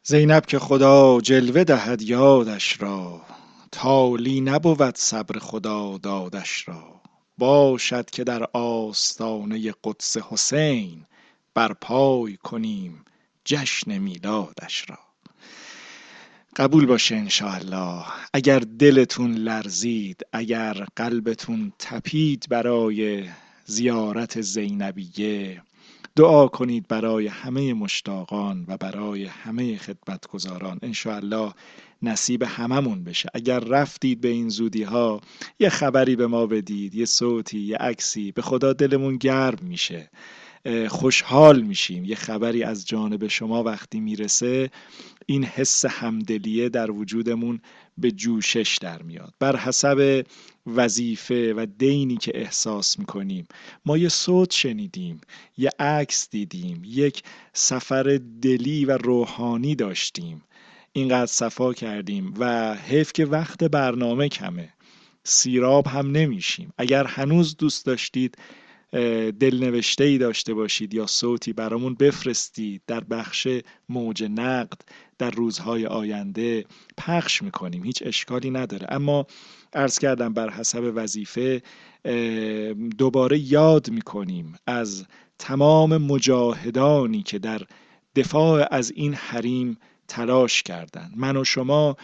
زینب که خدا جلوه دهد یادش را، تالی نبود صبر خدا دادش را. باشد که در آستانه قدس حسین، برپای کنیم جشن میلادش را. قبول باشه انشاءالله. اگر دلتون لرزید، اگر قلبتون تپید برای زیارت زینبیه، دعا کنید برای همه مشتاقان و برای همه خدمتگزاران. انشاءالله نصیب هممون بشه. اگر رفتید به این زودی ها، یه خبری به ما بدید، یه صوتی، یه عکسی، به خدا دلمون گرم میشه، خوشحال میشیم. یه خبری از جانب شما وقتی میرسه، این حس همدلیه در وجودمون به جوشش در میاد. بر حسب وظیفه و دینی که احساس میکنیم، ما یه صوت شنیدیم، یه عکس دیدیم، یک سفر دلی و روحانی داشتیم، اینقدر صفا کردیم و حیف که وقت برنامه کمه، سیراب هم نمیشیم. اگر هنوز دوست داشتید دلنوشته ای داشته باشید یا صوتی برامون بفرستید، در بخش موج نقد در روزهای آینده پخش میکنیم، هیچ اشکالی نداره. اما عرض کردم بر حسب وظیفه دوباره یاد میکنیم از تمام مجاهدانی که در دفاع از این حریم تلاش کردند. من و شما،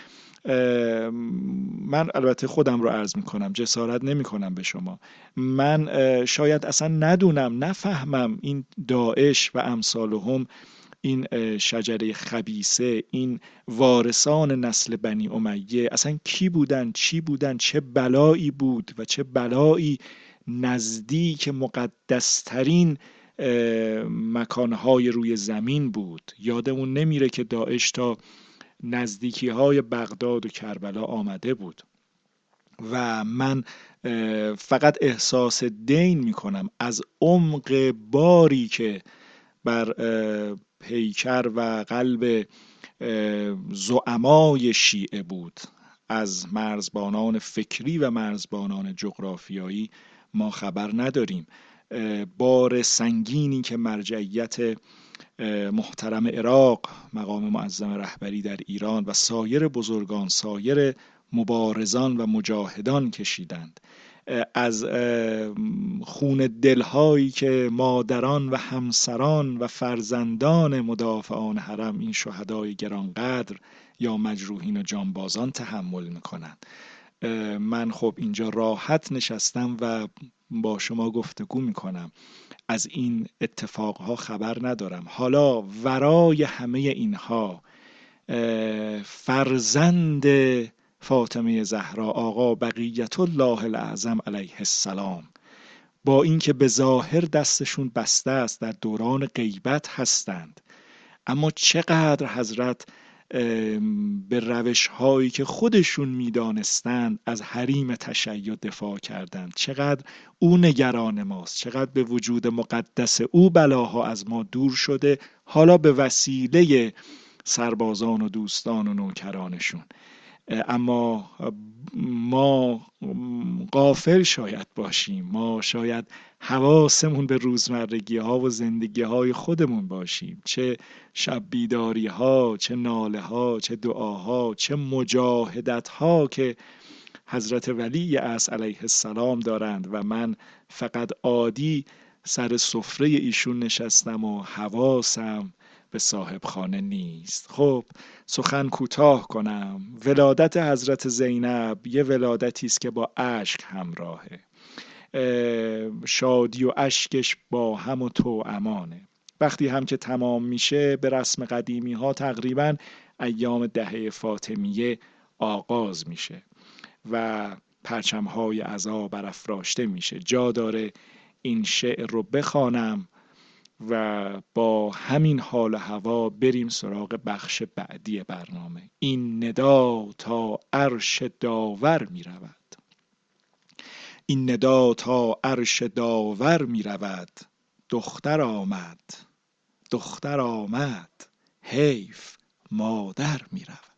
من البته خودم رو عرض میکنم، جسارت نمیکنم به شما، من شاید اصلا ندونم، نفهمم این داعش و امثالهم، این شجره خبیثه، این وارثان نسل بنی امیه اصلا کی بودن، چی بودن، چه بلایی بود و چه بلایی نزدیک مقدسترین مکانهای روی زمین بود. یادمون نمیره که داعش تا نزدیکی های بغداد و کربلا آمده بود. و من فقط احساس دین میکنم از عمق باری که بر پیکر و قلب زعمای شیعه بود، از مرزبانان فکری و مرزبانان جغرافیایی ما خبر نداریم. بار سنگینی که مرجعیت محترم عراق، مقام معظم رهبری در ایران و سایر بزرگان، سایر مبارزان و مجاهدان کشیدند، از خون دلهایی که مادران و همسران و فرزندان مدافعان حرم، این شهدای گرانقدر یا مجروحین و جانبازان تحمل میکنند. من خب اینجا راحت نشستم و با شما گفتگو میکنم، از این اتفاقها خبر ندارم. حالا ورای همه اینها فرزند فاطمه زهرا، آقا بقیت الله الاعظم علیه السلام، با اینکه به ظاهر دستشون بسته است، در دوران غیبت هستند، اما چقدر حضرت به روش هایی که خودشون میدانستند از حریم تشیع دفاع کردند. چقدر او نگران ماست، چقدر به وجود مقدس او بلاها از ما دور شده، حالا به وسیله سربازان و دوستان و نوکرانشون. اما ما غافل شاید باشیم، ما شاید حواسمون به روزمرگی ها و زندگی های خودمون باشیم، چه شب بیداری ها، چه ناله ها، چه دعاها، چه مجاهدت ها که حضرت ولی اعصر علیه السلام دارند و من فقط عادی سر سفره ایشون نشستم و حواسم به صاحب خانه نیست. خب سخن کوتاه کنم. ولادت حضرت زینب یه ولادتی است که با اشک همراهه، شادی و اشکش با هم و توأمانه. وقتی هم که تمام میشه، به رسم قدیمی ها تقریبا ایام دهه فاطمیه آغاز میشه و پرچم های عزا برافراشته میشه. جا داره این شعر رو بخوانم و با همین حال و هوا بریم سراغ بخش بعدی برنامه. این ندا تا عرش داور می رود، این ندا تا عرش داور می رود، دختر آمد، دختر آمد، حیف مادر می رود.